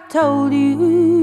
told you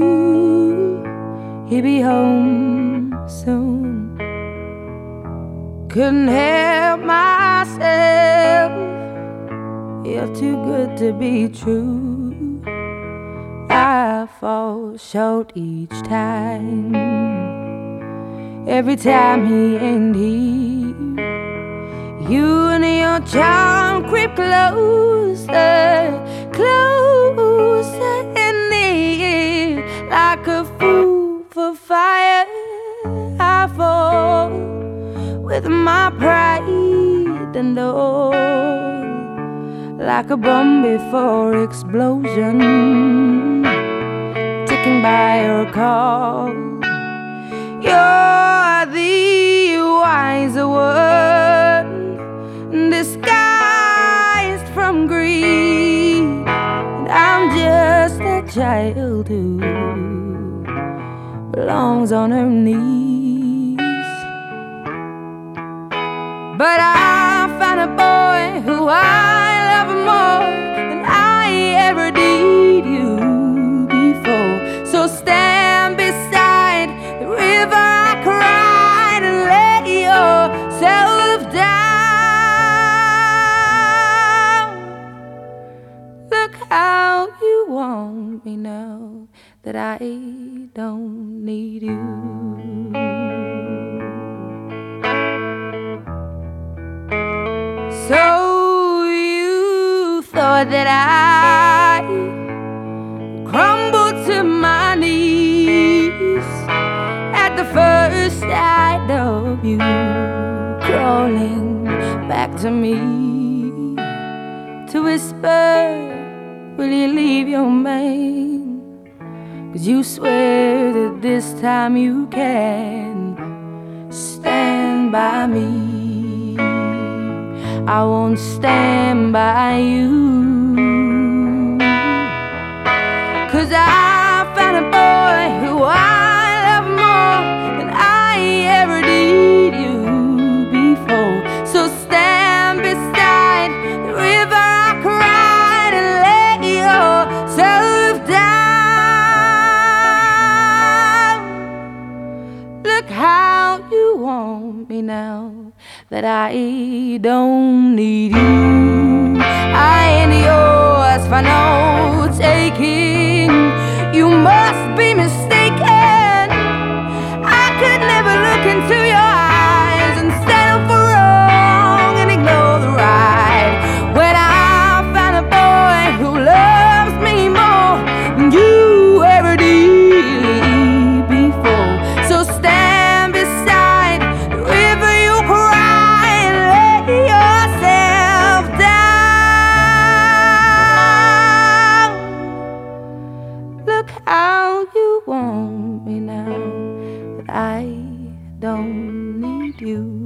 he'd be home soon. Couldn't help myself, you're too good to be true. I fall short each time, every time he ain't here. You and your charm creep closer, closer and near. Like a fool for fire, I fall with my pride and all, like a bomb before explosion, ticking by your call. You're the wiser one, disguised from greed, and I'm just a child who belongs on her knees. But I found a boy who I love more than I ever did you before. So stand beside the river I cried and lay yourself down. Look how you want me now that I don't need you. So you thought that I crumbled to my knees at the first sight of you crawling back to me to whisper, will you leave your man? 'Cause you swear that this time you can stand by me. I won't stand by you, 'cause I found a boy who I love more than I ever did you before. So stand beside the river I cried and lay yourself down. Look how you want me now that I don't need you. I ain't yours for no taking. You must be mistaken. I could never look into your eyes and settle for wrong and ignore the right. When I found a boy who loves me more than you ever did before. So stand beside the river you cry and lay yourself down. Look how you want me now that I don't need you.